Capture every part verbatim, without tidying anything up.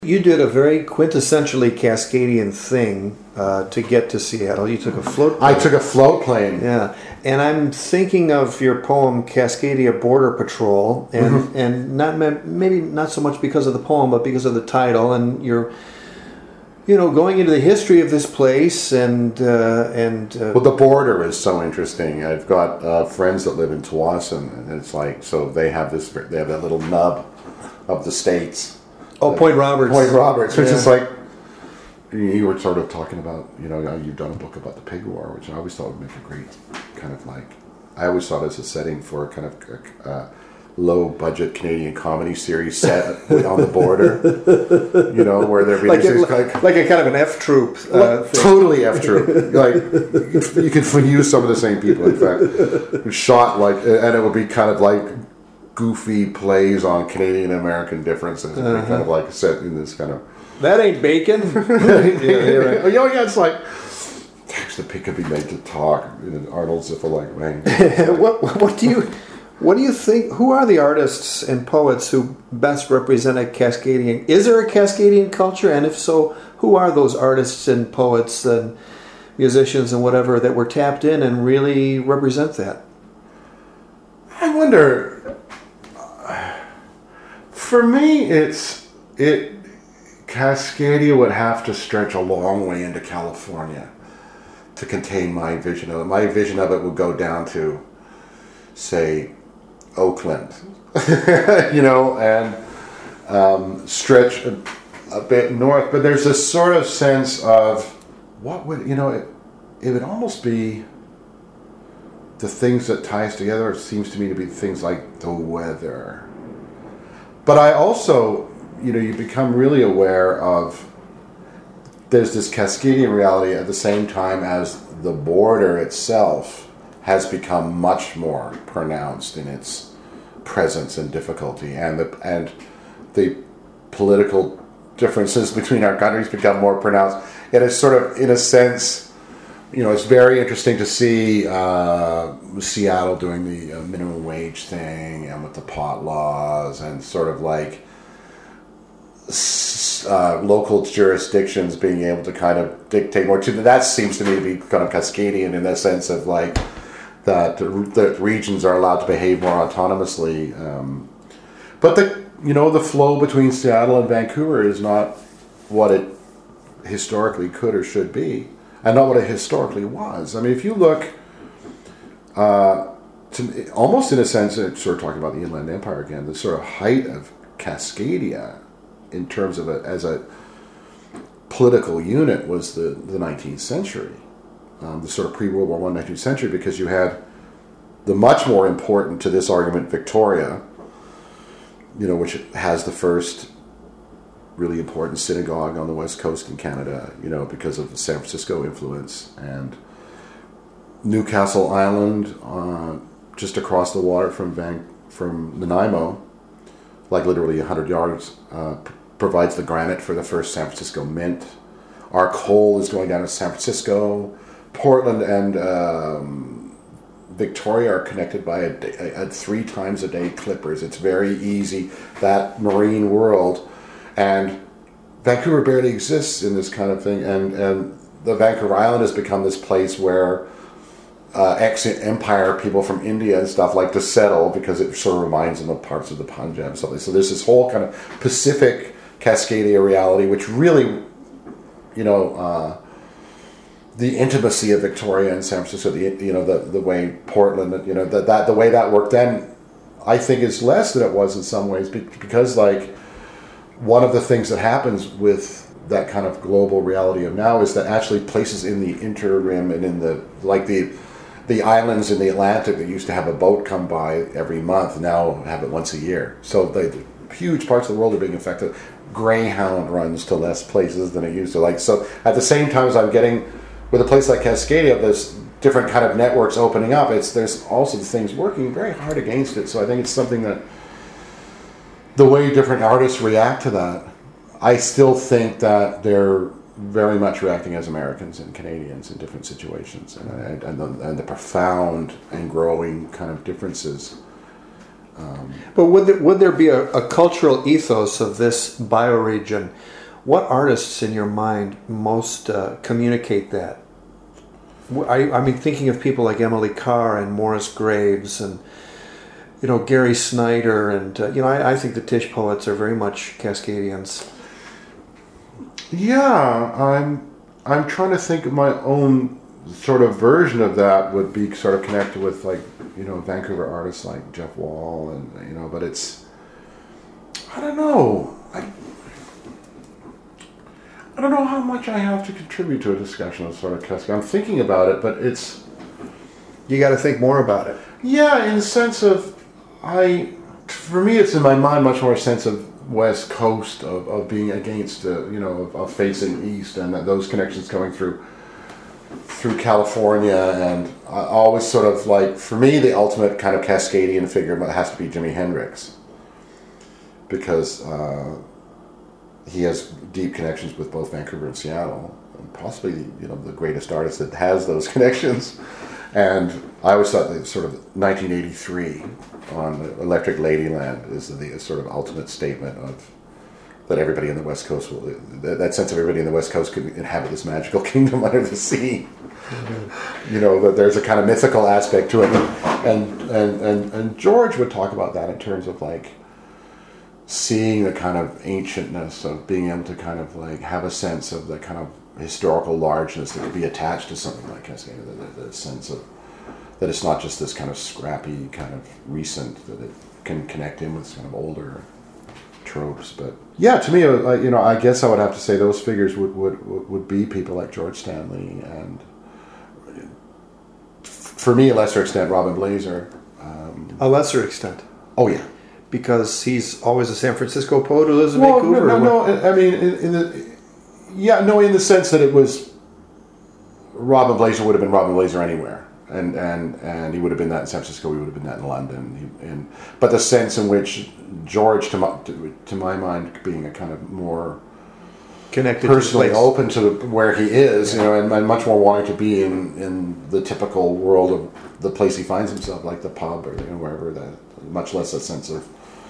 You did a very quintessentially Cascadian thing uh, to get to Seattle. You took a float plane. I took a float plane. Yeah. And I'm thinking of your poem Cascadia Border Patrol, and, mm-hmm. and not maybe not so much because of the poem, but because of the title, and you're, you know, going into the history of this place, and... Uh, and uh, well, the border is so interesting. I've got uh, friends that live in Tsawwassen, and it's like, so they have this, they have that little nub of the states. Oh, Point Roberts. Point Roberts, which yeah. is like, you were sort of talking about, you know, you've done a book about the pig war, which I always thought would make a great kind of like, I always thought as a setting for a kind of uh, low budget Canadian comedy series set on the border, you know, where there'd be like, this, a, like, like a kind of an F troop. Uh, like, totally F troop. Like, you could use some of the same people, in fact. Shot like, and it would be kind of like, goofy plays on Canadian American differences, and uh-huh. kind of like set in this kind of that ain't bacon. yeah, right. Oh yeah, it's like the pig could be made to talk in an Arnold Ziffel-like way. Like, what what do you what do you think? Who are the artists and poets who best represent a Cascadian? Is there a Cascadian culture, and if so, who are those artists and poets and musicians and whatever that were tapped in and really represent that? I wonder. For me, it's it. Cascadia would have to stretch a long way into California to contain my vision of it. My vision of it would go down to, say, Oakland, you know, and um, stretch a, a bit north. But there's this sort of sense of what would you know? It, it would almost be the things that tie us together. It seems to me to be things like the weather. But I also, you know, you become really aware of there's this Cascadian reality at the same time as the border itself has become much more pronounced in its presence and difficulty, and the and the political differences between our countries become more pronounced. It is sort of, in a sense, you know, it's very interesting to see uh, Seattle doing the uh, minimum wage thing and with the pot laws and sort of like uh, local jurisdictions being able to kind of dictate more. To that seems to me to be kind of Cascadian in the sense of like that the regions are allowed to behave more autonomously. Um, but the you know the flow between Seattle and Vancouver is not what it historically could or should be. And not what it historically was. I mean, if you look, uh, to, almost in a sense, sort of talking about the Inland Empire again, the sort of height of Cascadia in terms of it as a political unit was the, the nineteenth century, um, the sort of pre-World War One nineteenth century, because you had the much more important to this argument Victoria, you know, which has the first really important synagogue on the west coast in Canada, you know, because of the San Francisco influence, and Newcastle Island, uh, just across the water from Van- from Nanaimo, like literally one hundred yards, uh, p- provides the granite for the first San Francisco mint. Our coal is going down to San Francisco. Portland and um, Victoria are connected by a, day, a, a three times a day clippers. It's very easy, that marine world. And Vancouver barely exists in this kind of thing, and, and the Vancouver Island has become this place where uh, ex-empire people from India and stuff like to settle because it sort of reminds them of parts of the Punjab and stuff. So there's this whole kind of Pacific Cascadia reality, which really, you know, uh, the intimacy of Victoria and San Francisco, the you know the the way Portland, you know, that that the way that worked then, I think is less than it was in some ways, because like. One of the things that happens with that kind of global reality of now is that actually places in the interim and in the like the the islands in the Atlantic that used to have a boat come by every month now have it once a year. So the, the huge parts of the world are being affected. Greyhound runs to less places than it used to. Like so, at the same time as I'm getting with a place like Cascadia, there's different kind of networks opening up. It's there's also things working very hard against it. So I think it's something that. The way different artists react to that, I still think that they're very much reacting as Americans and Canadians in different situations, and, and, the, and the profound and growing kind of differences Um, but would there, would there be a, a cultural ethos of this bioregion? What artists in your mind most uh, communicate that? I, I mean, thinking of people like Emily Carr and Morris Graves and, you know, Gary Snyder, and, uh, you know, I, I think the Tish poets are very much Cascadians. Yeah, I'm I'm trying to think of my own sort of version of that would be sort of connected with, like, you know, Vancouver artists like Jeff Wall, and, you know, but it's, I don't know. I, I don't know how much I have to contribute to a discussion of sort of Cascade. I'm thinking about it, but it's... You got to think more about it. Yeah, in the sense of, I, for me, it's in my mind much more a sense of West Coast, of, of being against, uh, you know, of, of facing East, and that those connections coming through through California, and I always sort of like, for me, the ultimate kind of Cascadian figure has to be Jimi Hendrix, because uh, he has deep connections with both Vancouver and Seattle, and possibly, you know, the greatest artist that has those connections. And I always thought that sort of nineteen eighty-three on Electric Ladyland is the sort of ultimate statement of that everybody in the West Coast will, that, that sense of everybody in the West Coast could inhabit this magical kingdom under the sea. Mm-hmm. You know, that there's a kind of mythical aspect to it. And, and, and, and George would talk about that in terms of like seeing the kind of ancientness of being able to kind of like have a sense of the kind of historical largeness that could be attached to something like Cascade, the, the, the sense of that it's not just this kind of scrappy kind of recent, that it can connect in with kind of older tropes. But yeah, to me, uh, you know, I guess I would have to say those figures would would, would be people like George Stanley, and for me, a lesser extent, Robin Blaser. Um, a lesser extent. Oh yeah, because he's always a San Francisco poet who lives in well, Vancouver. No, no, no. I mean, in, in the yeah, no, in the sense that it was Robin Blaser would have been Robin Blaser anywhere. And, and and he would have been that in San Francisco. We would have been that in London. He, and but the sense in which George, to my to, to my mind, being a kind of more connected, personally to open to where he is, yeah. you know, and, and much more wanting to be in, in the typical world of the place he finds himself, like the pub or, you know, wherever. That much less a sense of.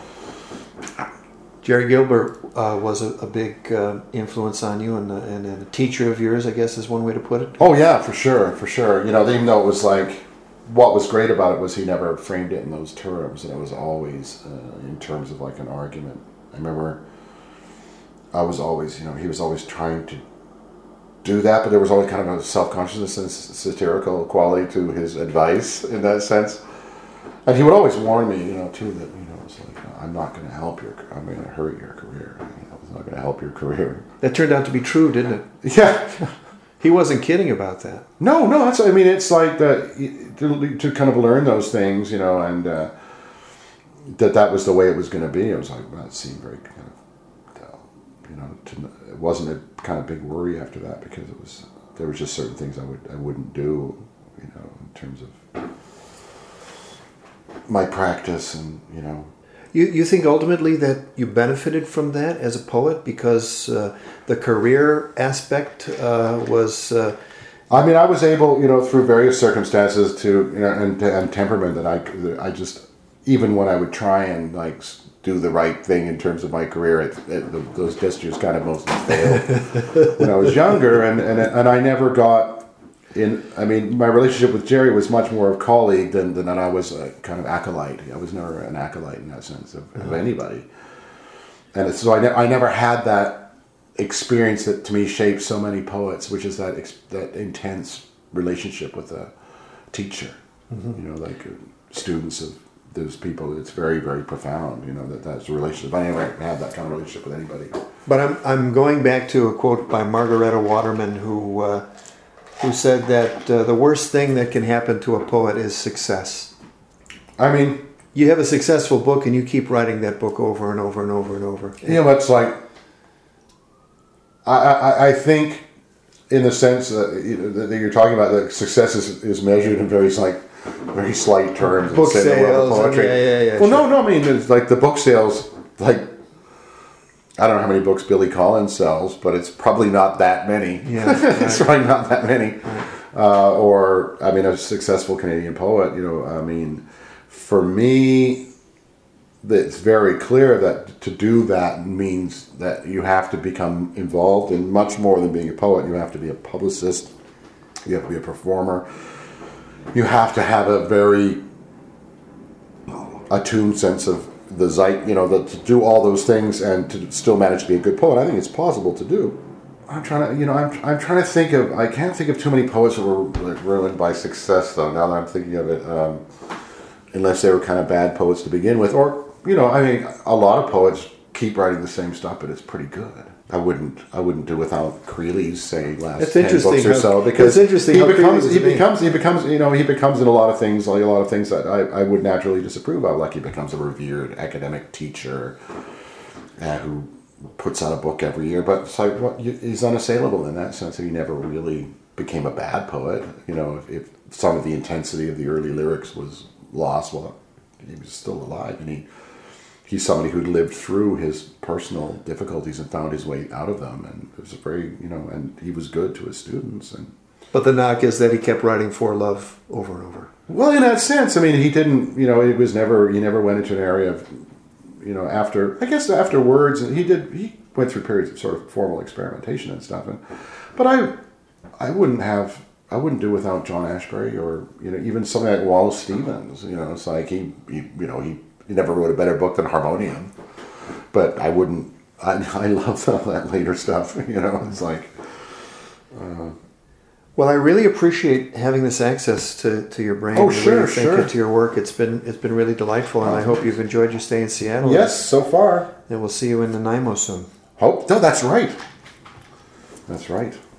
Jerry Gilbert uh, was a, a big uh, influence on you, and, uh, and a teacher of yours, I guess is one way to put it. Oh yeah, for sure, for sure. You know, even though it was like, what was great about it was he never framed it in those terms, and it was always uh, in terms of like an argument. I remember I was always, you know, he was always trying to do that, but there was always kind of a self-consciousness and satirical quality to his advice in that sense. And he would always warn me, you know, too, that, you know, it's like, I'm not going to help your, I'm going to hurt your career. You know, it's not going to help your career. That turned out to be true, didn't it? Yeah. He wasn't kidding about that. No, no, that's, I mean, it's like that, to, to kind of learn those things, you know, and uh, that that was the way it was going to be. I was like, well, it seemed very kind of, you know, to, it wasn't a kind of big worry after that, because it was, there were just certain things I would, I wouldn't do, you know, in terms of my practice, and you know. You you think ultimately that you benefited from that as a poet, because uh, the career aspect uh, was. Uh, I mean, I was able, you know, through various circumstances to, you know, and, and temperament that I, that I just, even when I would try and like do the right thing in terms of my career, it, it, those gestures kind of mostly failed when I was younger, and, and and I never got. In, I mean, my relationship with Jerry was much more of colleague than, than I was a kind of acolyte. I was never an acolyte in that sense of, mm-hmm. of anybody. And it's, so I, ne- I never had that experience that to me shaped so many poets, which is that ex- that intense relationship with a teacher. Mm-hmm. You know, like uh, students of those people. It's very, very profound. You know, that that's a relationship. I never had that kind of relationship with anybody. But I'm I'm going back to a quote by Margaretta Waterman, who. Uh, who said that uh, the worst thing that can happen to a poet is success. I mean... You have a successful book and you keep writing that book over and over and over and over. You know, it's like... I, I, I think, in the sense that, you know, that you're talking about, that success is, is measured in very, like, very slight terms. Book in the world of sales. poetry. And yeah, yeah, yeah, well, sure. no, no, I mean, it's like the book sales, like... I don't know how many books Billy Collins sells, but it's probably not that many. Yeah, it's right. probably not that many. Right. Uh, or, I mean, a successful Canadian poet, you know, I mean, for me, it's very clear that to do that means that you have to become involved in much more than being a poet. You have to be a publicist. You have to be a performer. You have to have a very attuned sense of the zeit, you know, the, to do all those things and to still manage to be a good poet. I think it's possible to do. I'm trying to, you know, I'm I'm trying to think of. I can't think of too many poets that were like, ruined by success, though. Now that I'm thinking of it, um, unless they were kind of bad poets to begin with, or you know, I mean, a lot of poets keep writing the same stuff, but it's pretty good. I wouldn't, I wouldn't do without Creeley's say last it's ten interesting books or how, so because it's interesting he how becomes, Creeley's he made. becomes, he becomes, you know, he becomes in a lot of things, like a lot of things that I, I would naturally disapprove of. Like he becomes a revered academic teacher uh, who puts out a book every year, but it's like what you, he's unassailable in that sense. That he never really became a bad poet. You know, if, if some of the intensity of the early lyrics was lost, well, he was still alive, and he. He's somebody who lived through his personal difficulties and found his way out of them, and it was a very, you know, and he was good to his students. And but the knock is that he kept writing for love over and over. Well, in that sense, I mean, he didn't, you know, it was never, he never went into an area of, you know, after, I guess afterwards, he did, he went through periods of sort of formal experimentation and stuff. And, but I, I wouldn't have, I wouldn't do without John Ashbery or, you know, even something like Wallace Stevens. You know, it's like he, he you know, he. He never wrote a better book than Harmonium, but I wouldn't. I, I love some of that later stuff. You know, it's like. Uh, well, I really appreciate having this access to, to your brain. Oh, and sure, really think sure. To your work, it's been it's been really delightful, and I hope you've enjoyed your stay in Seattle. Yes, so far. And we'll see you in Nanaimo soon. Hope no, that's right. That's right.